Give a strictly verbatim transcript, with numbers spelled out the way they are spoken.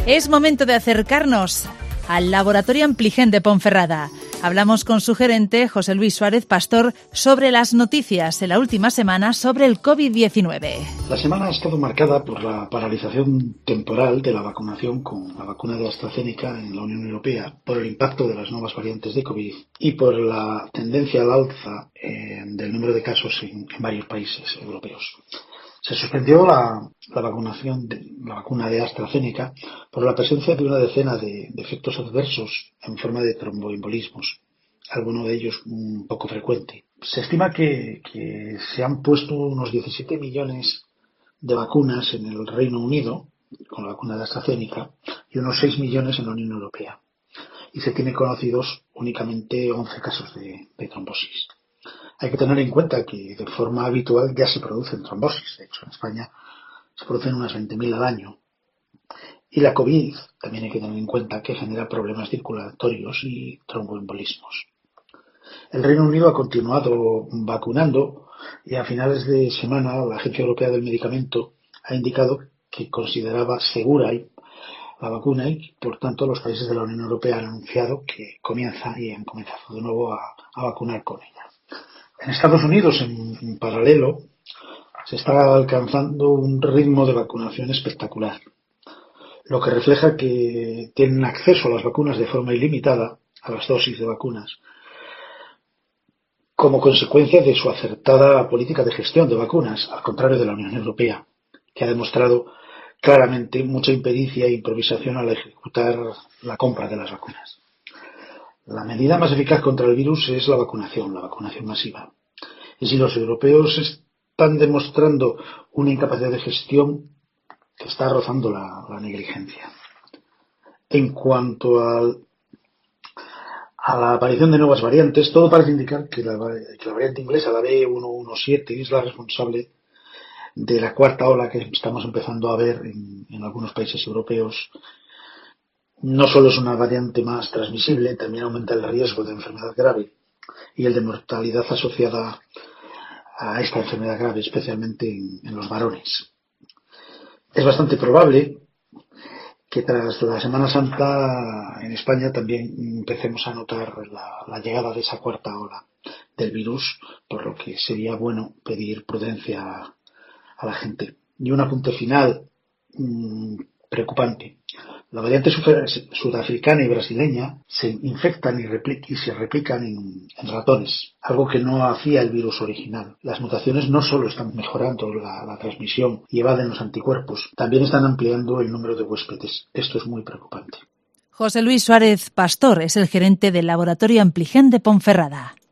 Es momento de acercarnos al Laboratorio Ampligen de Ponferrada. Hablamos con su gerente, José Luis Suárez Pastor, sobre las noticias de la última semana sobre el covid diecinueve. La semana ha estado marcada por la paralización temporal de la vacunación con la vacuna de AstraZeneca en la Unión Europea, por el impacto de las nuevas variantes de COVID y por la tendencia al alza eh, del número de casos en, en varios países europeos. Se suspendió la, la vacunación de la vacuna de AstraZeneca por la presencia de una decena de, de efectos adversos en forma de tromboembolismos, alguno de ellos un poco frecuente. Se estima que, que se han puesto unos diecisiete millones de vacunas en el Reino Unido con la vacuna de AstraZeneca y unos seis millones en la Unión Europea. Y se tienen conocidos únicamente once casos de, de trombosis. Hay que tener en cuenta que de forma habitual ya se producen trombosis. De hecho, en España se producen unas veinte mil al año. Y la COVID también hay que tener en cuenta que genera problemas circulatorios y tromboembolismos. El Reino Unido ha continuado vacunando y a finales de semana la Agencia Europea del Medicamento ha indicado que consideraba segura la vacuna y, por tanto, los países de la Unión Europea han anunciado que comienza y han comenzado de nuevo a, a vacunar con ella. En Estados Unidos, en, en paralelo, se está alcanzando un ritmo de vacunación espectacular, lo que refleja que tienen acceso a las vacunas de forma ilimitada, a las dosis de vacunas, como consecuencia de su acertada política de gestión de vacunas, al contrario de la Unión Europea, que ha demostrado claramente mucha impericia e improvisación al ejecutar la compra de las vacunas. La medida más eficaz contra el virus es la vacunación, la vacunación masiva. Y si los europeos están demostrando una incapacidad de gestión que está rozando la, la negligencia. En cuanto al, a la aparición de nuevas variantes, todo parece indicar que la, que la variante inglesa, la B ciento diecisiete, es la responsable de la cuarta ola que estamos empezando a ver en, en algunos países europeos. No solo es una variante más transmisible, también aumenta el riesgo de enfermedad grave y el de mortalidad asociada a esta enfermedad grave, especialmente en, en los varones. Es bastante probable que tras la Semana Santa en España también empecemos a notar la, la llegada de esa cuarta ola del virus, por lo que sería bueno pedir prudencia a, a la gente. Y un apunte final mmm, preocupante. La variante sudafricana y brasileña se infectan y, y se replican en, en ratones, algo que no hacía el virus original. Las mutaciones no solo están mejorando la, la transmisión y evaden los anticuerpos, también están ampliando el número de huéspedes. Esto es muy preocupante. José Luis Suárez Pastor es el gerente del Laboratorio Ampligen de Ponferrada.